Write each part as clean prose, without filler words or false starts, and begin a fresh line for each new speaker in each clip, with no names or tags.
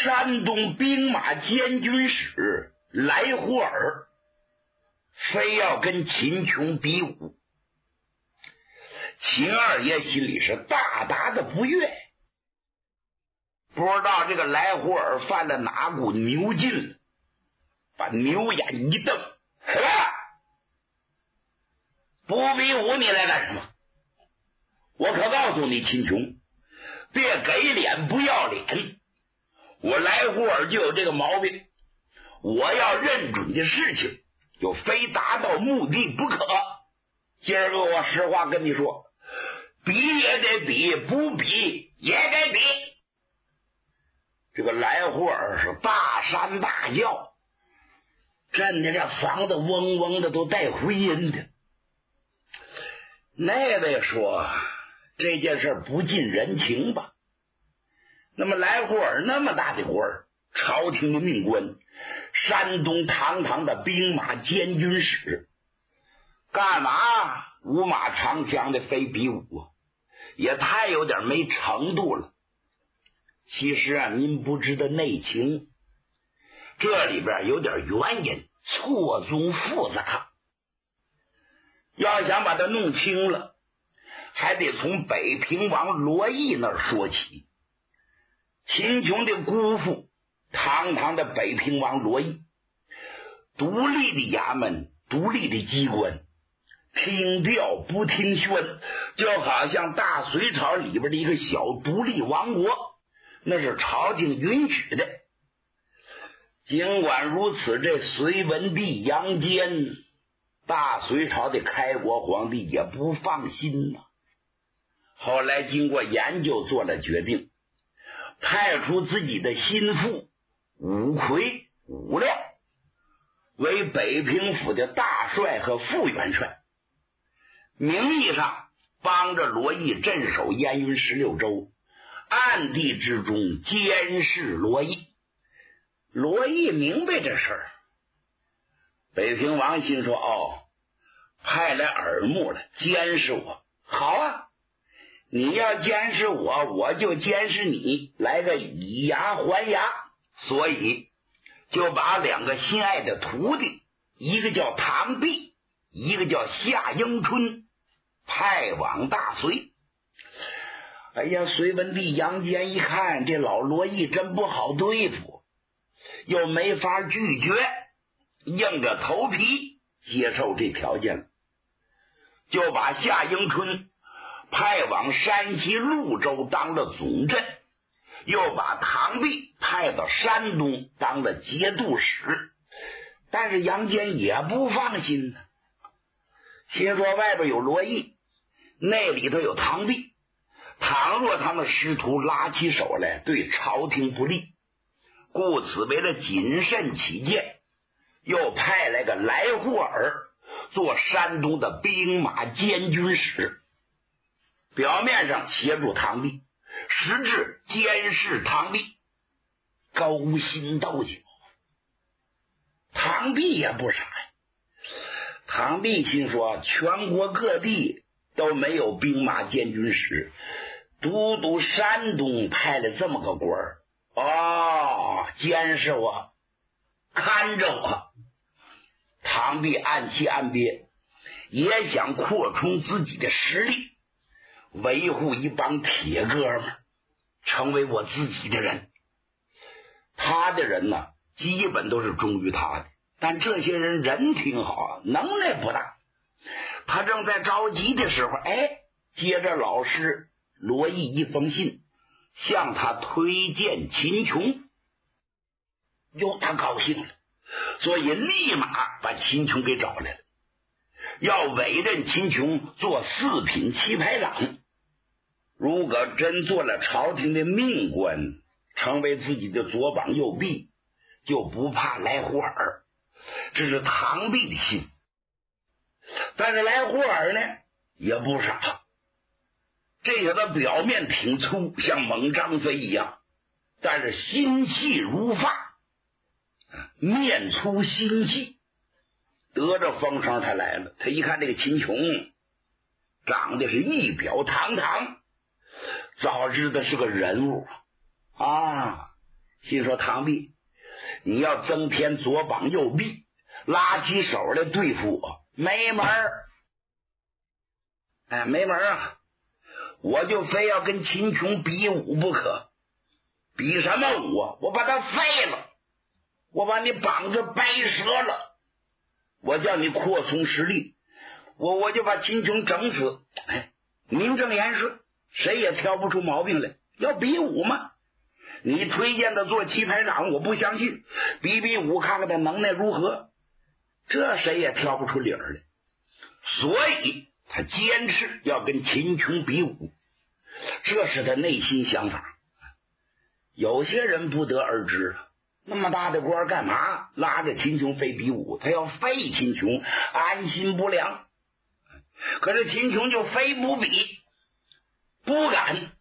山东兵马监军使来霍尔非要跟秦琼比武，秦二爷心里是大大的不悦，不知道这个来霍尔犯了哪股牛劲了，把牛眼一瞪，不比武你来干什么？我可告诉你秦琼，别给脸不要脸，我来霍尔就有这个毛病，我要认准的事情就非达到目的不可。今儿个我实话跟你说，比也得比，不比也得比。这个来霍尔是大山大叫，震得这房子嗡嗡的都带回音的。那位说这件事不近人情吧，那么来霍尔那么大的官儿，朝廷的命官，山东堂堂的兵马监军使，干嘛五马长枪的非比武啊？也太有点没程度了。其实啊，您不知道内情，这里边有点原因，错综复杂。要想把它弄清了，还得从北平王罗毅那儿说起。秦琼的姑父，堂堂的北平王罗毅，独立的衙门，独立的机关，听调不听宣，就好像大隋朝里边的一个小独立王国，那是朝廷允许的。尽管如此，这隋文帝杨坚，大隋朝的开国皇帝也不放心呐。后来经过研究做了决定，派出自己的心腹武魁武亮为北平府的大帅和副元帅，名义上帮着罗毅镇守燕云16州，暗地之中监视罗毅。罗毅明白这事儿，北平王心说，派来耳目了，监视我，好啊，你要监视我，我就监视你，来个以牙还牙。所以就把两个心爱的徒弟，一个叫唐弼，一个叫夏迎春，派往大隋。哎呀，隋文帝杨坚一看这老罗毅真不好对付，又没法拒绝，硬着头皮接受这条件了，就把夏迎春派往山西潞州当了总镇，又把唐弼派到山东当了节度使。但是杨坚也不放心呢，心说外边有罗毅，那里头有唐弼，倘若他们师徒拉起手来，对朝廷不利，故此为了谨慎起见，又派来个来霍尔做山东的兵马监军使，表面上协助唐弼，实质监视唐弼，勾心斗角。唐弼也不傻呀，唐弼心说全国各地都没有兵马监军使，独独山东派了这么个官儿，监视我，看着我。唐弼暗气暗憋，也想扩充自己的实力，维护一帮铁哥们，成为我自己的人。他的人呢，基本都是忠于他的，但这些人人挺好，能耐不大。他正在着急的时候，接着老师罗毅一封信，向他推荐秦琼。他高兴了，所以立马把秦琼给找来了，要委任秦琼做4品棋牌长。如果真做了朝廷的命官，成为自己的左膀右臂，就不怕来霍尔。这是唐弼的心。但是来霍尔呢也不傻，这个他表面挺粗，像猛张飞一样，但是心细如发，面粗心细。得着风声他来了，他一看这个秦琼长得是仪表堂堂，早知道是个人物啊， 心说唐弼，你要增添左膀右臂，拉起手来对付我，没门儿！哎，没门儿啊！我就非要跟秦琼比武不可。比什么武啊？我把他废了，我把你膀子掰折了，我叫你扩充实力，我就把秦琼整死。哎，名正言顺，谁也挑不出毛病来。要比武嘛，你推荐他做棋排长，我不相信。比比武，看看他能耐如何，这谁也挑不出理儿来。所以他坚持要跟秦琼比武，这是他内心想法。有些人不得而知啊，那么大的官干嘛拉着秦琼非比武？他要废秦琼，安心不良。可是秦琼就非不比，不敢。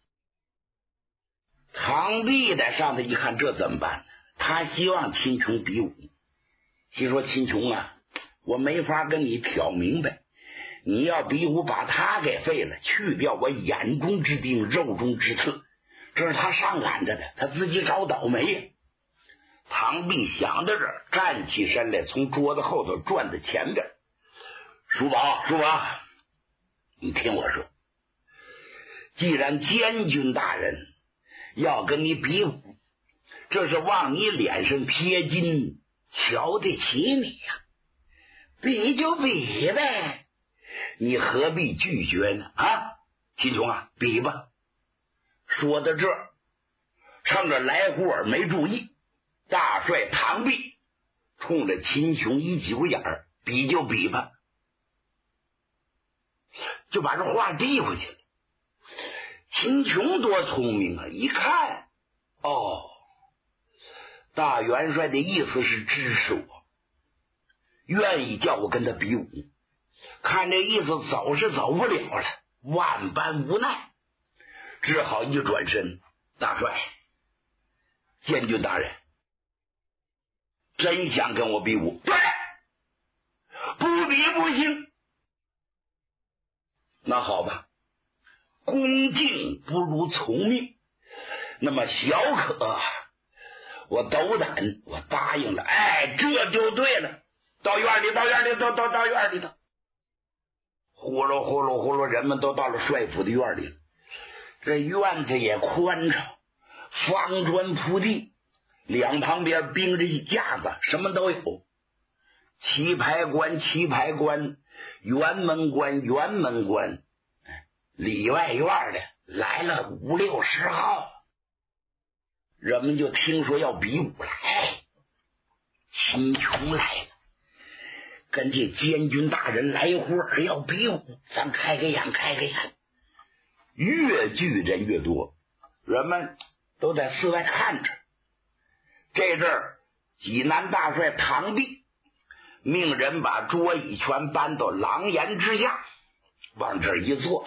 唐弼在上头一看，这怎么办呢？他希望秦琼比武，心说秦琼啊，我没法跟你挑明白，你要比武把他给废了，去掉我眼中之钉，肉中之刺，这是他上赶着的，他自己找倒霉。唐弼想到这儿，站起身来，从桌子后头转到前边。叔宝，你听我说，既然监军大人要跟你比武，这是往你脸上贴金，瞧得起你呀。比就比呗，你何必拒绝呢？啊，秦琼啊，比吧。说到这儿，趁着来胡尔没注意，大帅唐弼冲着秦琼一挤眼儿，比就比吧，就把这话递回去了。秦琼多聪明啊，一看，哦，大元帅的意思是支持我，愿意叫我跟他比武，看这意思走是走不了了，万般无奈，只好一转身，大帅，监军大人真想跟我比武？对，不比不行。那好吧，恭敬不如从命，那么小可我斗胆，我答应了。哎，这就对了。到院里，到院里头，呼噜呼噜呼噜，人们都到了帅府的院里了。这院子也宽敞，方砖铺地，两旁边并着一架子，什么都有。棋牌官，辕门关，里外院的来了5、60号，人们就听说要比武了。哎，秦琼来了，跟这监军大人来会儿要比武，咱开个眼。越聚人越多，人们都在寺外看着。这阵儿，济南大帅唐弼命人把桌椅全搬到廊檐之下，往这儿一坐。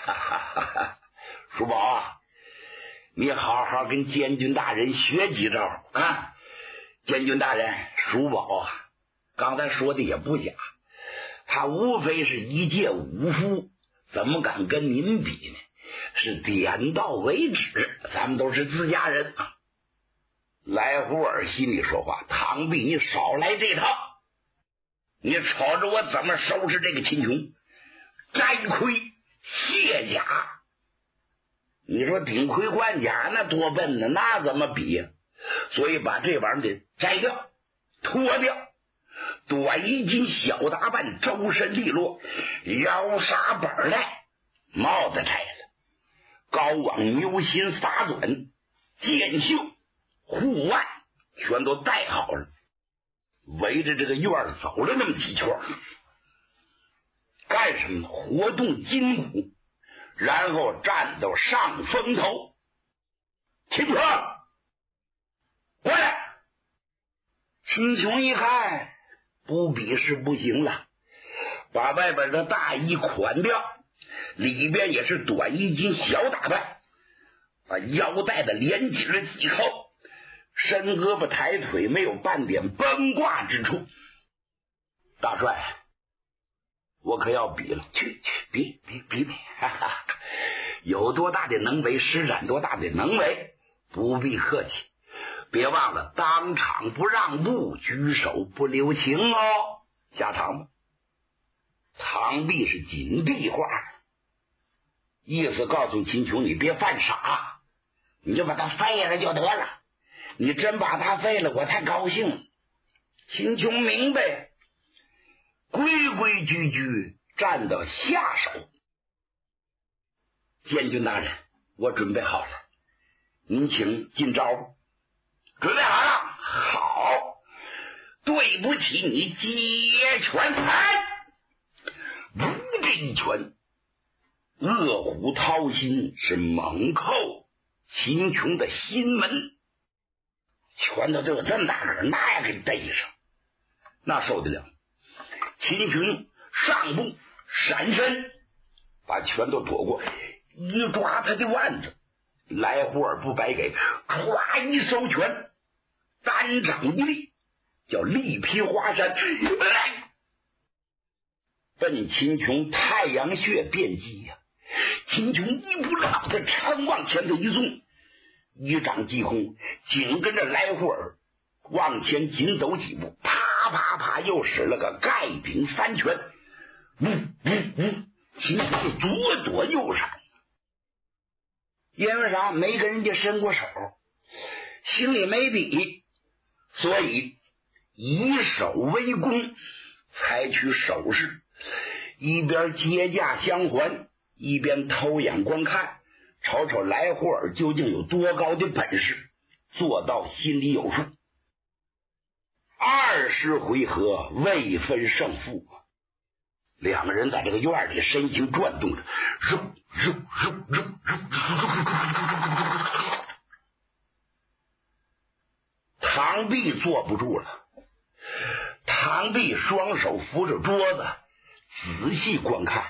叔宝啊，你好好跟监军大人学几招啊！监军大人，叔宝啊，刚才说的也不假，他无非是一介武夫，怎么敢跟您比呢？是点到为止，咱们都是自家人啊。来胡尔心里说话，唐弼你少来这套，你瞅着我怎么收拾这个秦琼，摘盔卸甲。你说顶盔贯甲那多笨呢，那怎么比呀？所以把这玩意儿得摘掉脱掉，短衣襟小打扮，周身利落，腰纱板带，帽子摘了，高往牛心发短，箭袖护腕全都戴好了，围着这个院走了那么几圈，干什么呢？活动筋骨，然后站到上风头。秦琼过来。秦琼一看不比是不行了，把外边的大衣款掉，里边也是短衣襟小打扮，把腰带的连紧了几扣，伸胳膊抬腿，没有半点崩挂之处。大帅，我可要比了，去比，哈哈，有多大的能为施展多大的能为，不必客气。 别忘了当场不让步，举手不留情哦。下堂吧。堂壁是紧闭话，意思告诉秦琼，你别犯傻，你就把他废了就得了。你真把他废了，我太高兴了。秦琼明白，规规矩矩站到下手。监军大人，我准备好了，您请进招。准备好了，好。对不起，你接拳。呜，这一拳，恶虎掏心，是猛扣秦琼的心门。拳头就有这么大个，那也给逮上，那受得了。秦琼上步闪身，把拳头躲过，一抓他的腕子，来霍尔不白给，唰一收拳，单掌一立，叫力劈华山，奔秦琼太阳穴遍击呀！秦琼一不落的长往前头一送，一掌击空，紧跟着来霍尔往前紧走几步，啪啪啪又使了个盖柄三拳，秦琼是左躲右闪。因为啥？没跟人家伸过手，心里没底，所以以手为攻，采取手势，一边接驾相还，一边偷眼观看，瞅瞅来霍尔究竟有多高的本事，做到心里有数。20回合未分胜负，两个人在这个院里身形转动着，唐壁坐不住了，唐壁双手扶着桌子，仔细观看。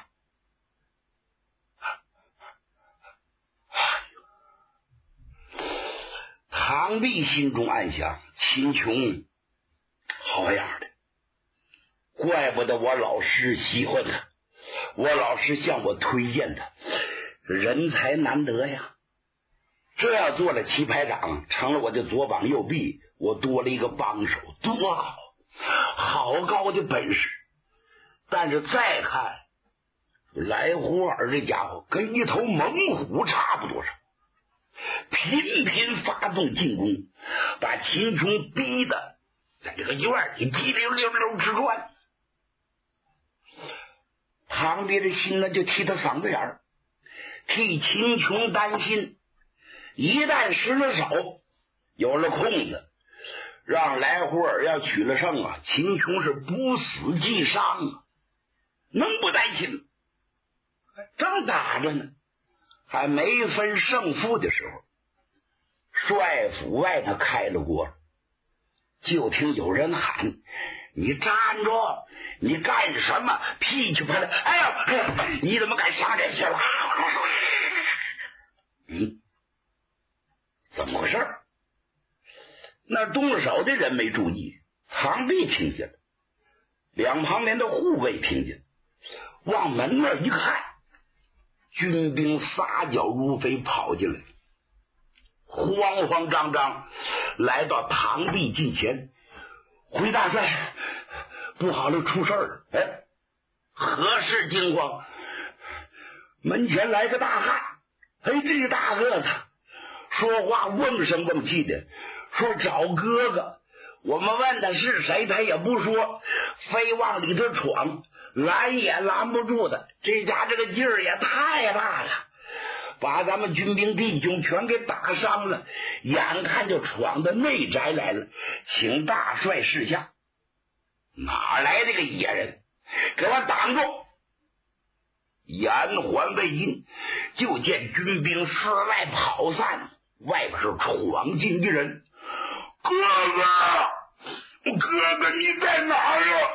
唐壁心中暗想，秦琼好样的，怪不得我老师喜欢他，我老师向我推荐他，人才难得呀。这要做了棋牌长，成了我的左膀右臂，我多了一个帮手，多好，好高的本事。但是再看来霍尔这家伙跟一头猛虎差不多少，频频发动进攻，把秦琼逼得在这个院里滴溜溜溜直转。唐别的心呢就替他嗓子眼儿，替秦琼担心，一旦失了手，有了空子，让来霍尔要取了胜啊，秦琼是不死即伤啊，能不担心？正打着呢，还没分胜负的时候，帅府外头开了锅，就听有人喊：“你站住！你干什么？噼里啪啦！哎呦，你怎么敢想这些了？”怎么回事？那动手的人没注意，唐壁听见了，两旁边的护卫听见，往门那一看，军兵撒脚如飞跑进来，慌慌张张来到唐壁近前。回大帅，不好了，出事了！哎，何事惊慌？门前来个大汉，哎，这大个子说话瓮声瓮气的，说找哥哥。我们问他是谁，他也不说，非往里头闯，拦也拦不住的。这家这个劲儿也太大了，把咱们军兵弟兄全给打伤了，眼看就闯到内宅来了，请大帅示下。哪来的个野人？给我挡住！言还未尽，就见军兵四外跑散，外边是闯进一人。哥哥你在哪儿啊？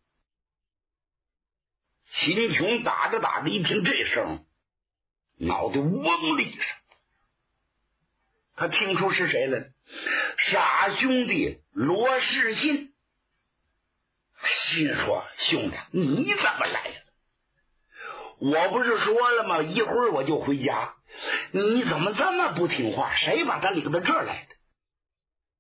秦琼打着打着，一听这声，脑袋嗡的一声，他听出是谁来了，傻兄弟罗世信。心说：兄弟，你怎么来了？我不是说了吗？一会儿我就回家，你怎么这么不听话？谁把他领到这儿来的？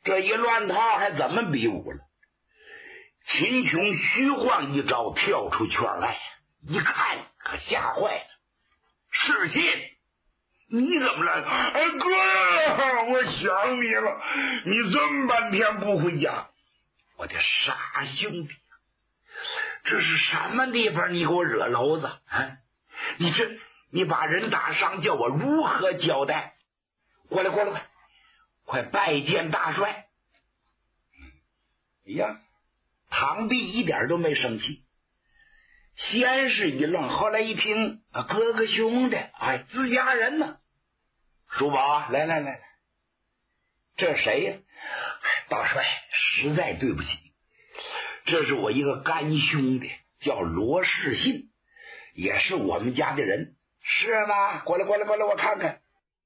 这一乱套还怎么比武了？秦琼虚晃一招，跳出圈外，一看可吓坏了。世信，你怎么来了？哎哥，我想你了，你这么半天不回家。我的傻兄弟，这是什么地方？你给我惹娄子啊！你把人打伤，叫我如何交代？过来，快拜见大帅。哎呀，唐弼一点都没生气，先是一愣，后来一听哥哥兄弟，哎，自家人呢。叔宝，来，这谁呀？大帅，实在对不起，这是我一个干兄弟，叫罗世信，也是我们家的人。是吗？过来，我看看。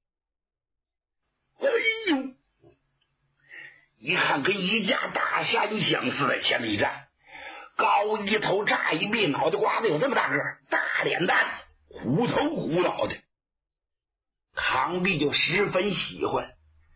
哎呦，一看跟一架大山相似，在前面一站，高一头，炸一臂，脑袋瓜子有这么大个，大脸蛋子，虎头虎脑的。唐弼就十分喜欢。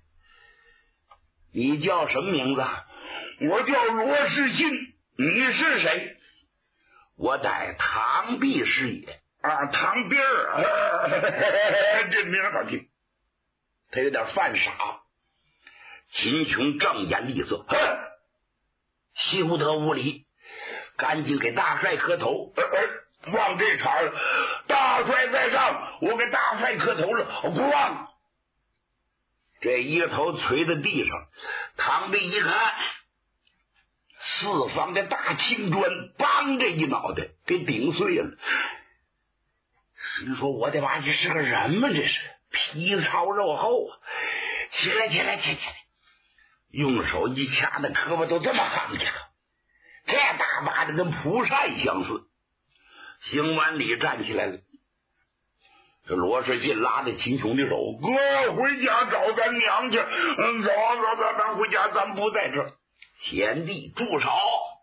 你叫什么名字？我叫罗世信。你是谁？我乃唐弼师爷。唐弼儿，这名好听。他有点犯傻。秦琼正眼厉色，休得无礼，赶紧给大帅磕头。忘这茬了，大帅在上，我给大帅磕头了，咣！这一个头捶在地上，唐弼一看，四方的大青砖，梆这一脑袋给顶碎了。你说我的妈，这是个人吗？这是皮糙肉厚啊！起来！用手一掐，那胳膊都这么横去了，这大把的跟蒲扇相似。行完礼站起来了。这罗世信拉着秦琼的手，哥回家找咱娘去。走，咱回家，咱不在这。贤弟住手！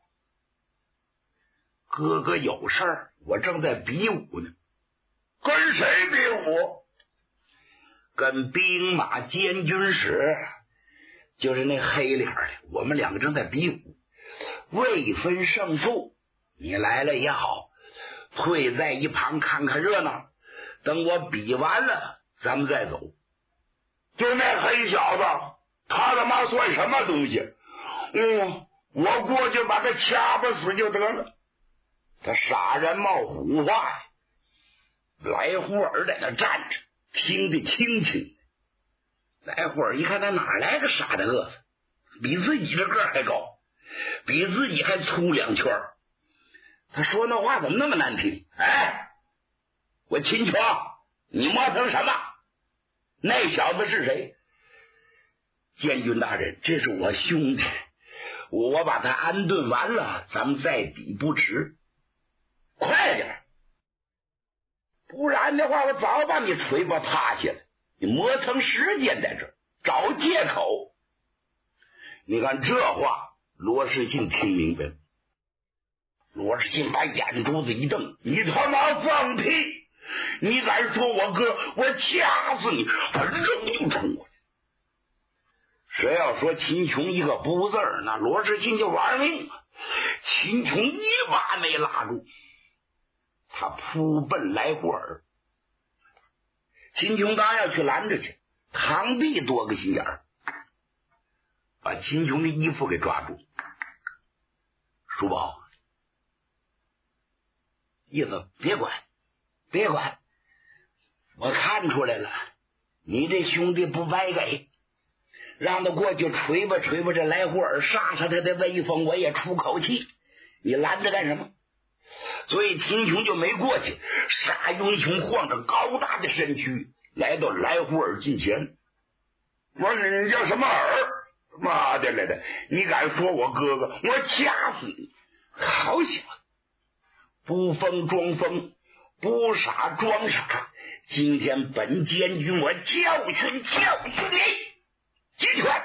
哥哥有事儿，我正在比武呢。跟谁比武？跟兵马监军使，就是那黑脸的，我们两个正在比武，未分胜负。你来了也好，退在一旁看看热闹，等我比完了咱们再走。就那黑小子，他他妈算什么东西？我过去把他掐巴死就得了。他傻人冒虎话呀。来户儿在那站着，听得清清。来户儿一看，他哪来个傻的饿死，比自己这个还高，比自己还粗2圈。他说那话怎么那么难听？哎，我秦琼，你磨成什么？那小子是谁？监军大人，这是我兄弟，我把他安顿完了，咱们再比不迟。快点，不然的话我早把你锤巴趴下了。你磨蹭时间在这儿找借口。你看这话罗世信听明白了。罗世信把眼珠子一瞪，你他妈放屁，你敢说我哥，我掐死你！他扔就冲过去。谁要说秦琼一个不字儿，那罗世信就玩命了。秦琼一把没拉住，他扑奔来霍尔。秦琼刚要去拦着去，唐弼多个心眼儿，把秦琼的衣服给抓住。叔宝，意思别管，我看出来了，你这兄弟不白给，让他过去锤吧这来霍尔，杀他的威风，我也出口气。你拦着干什么？所以秦琼就没过去。沙英雄晃着高大的身躯来到来霍尔近前。我说你叫什么尔？妈的来的，你敢说我哥哥，我掐死你！好小子，不疯装疯，不傻装傻，今天本监军我教训你！击拳，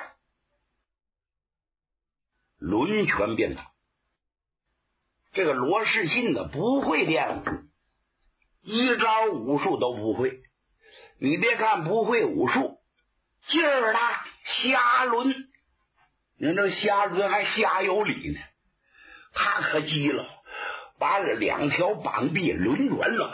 抡拳便打。这个罗世信呢，不会练武，一招武术都不会。你别看不会武术，劲儿大，瞎抡， 你这夏子还下有理呢，他可急了，把2条膀臂抡圆了，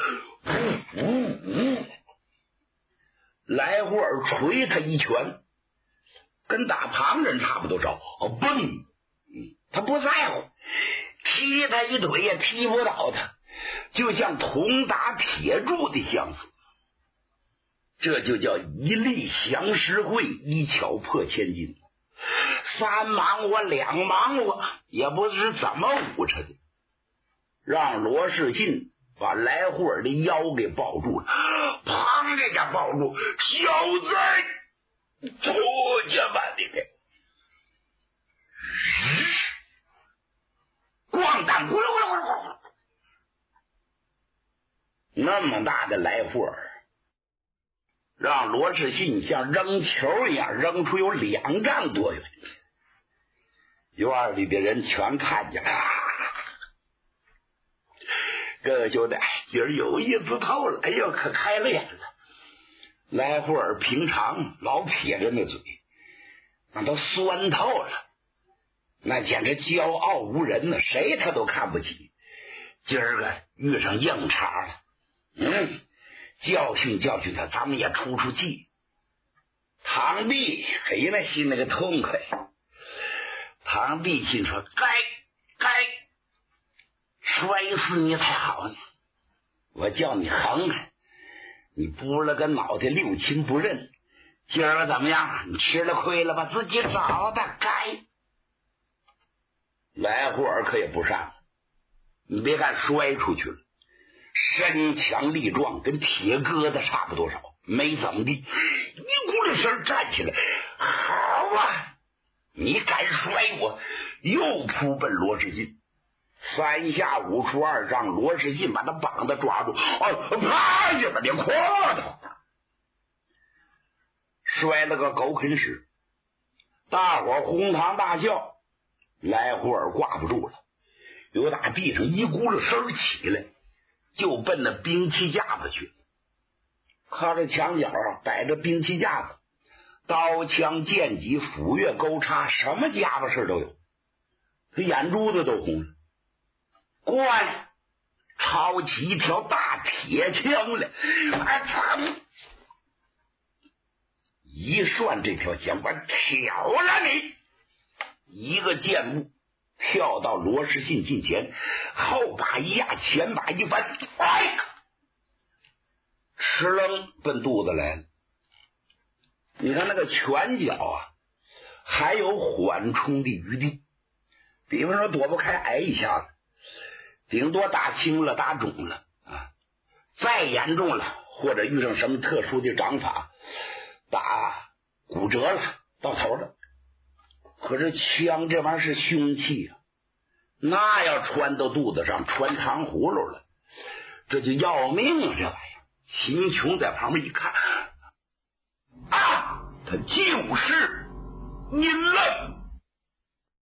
来霍尔捶他一拳，跟打旁人差不多着，蹦，他不在乎，踢他一腿也踢不倒他，就像铜打铁柱的相似。这就叫一力降十会，一巧破千金。3忙活2忙活，也不知怎么捂着的，让罗世信把来霍尔的腰给抱住了，砰这家抱住，小子出去吧你给，咣当咕噜咕噜咕噜咕噜，那么大的来霍尔，让罗世信像扔球一样扔出有2丈多远，院里的人全看见了。各位兄弟，今儿有意思透了，哎呦，可开了眼了。来霍尔平常老撇着那嘴，那都酸透了，那简直骄傲无人呢，谁他都看不起。今儿个遇上硬茬了，教训教训他，咱们也出出气。唐弼嘿，那心里个痛快。唐弼心说：该摔死你才好呢！我叫你横开，你拨了个脑袋六亲不认，今儿个怎么样？你吃了亏了吧？自己找的，该。来霍尔可也不善，你别看摔出去了，身强力壮，跟铁疙瘩差不多少，没怎么地，一咕噜声站起来，好啊！你敢摔我？又扑奔罗世信，3下5除2，让罗世信把他膀子抓住，啪一把你胯头，摔了个狗啃屎。大伙哄堂大笑，来霍尔挂不住了，由打地上一咕噜声起来，就奔那兵器架子去了。靠着墙角摆着兵器架子，刀枪剑戟斧钺钩叉，什么家伙事都有。他眼珠子都红了，过来抄起一条大铁枪来，一涮这条枪，我挑了你！一个箭步跳到罗世信近前，后把一压，前把一翻，哧楞奔肚子来了。你看那个拳脚啊，还有缓冲的余地。比方说躲不开，挨一下子，顶多打青了，打肿了啊，再严重了，或者遇上什么特殊的掌法，打骨折了，到头了。可是枪这玩意儿是凶器啊，那要穿到肚子上，穿糖葫芦了，这就要命啊！这玩意儿，秦琼在旁边一看，啊，他就是您了。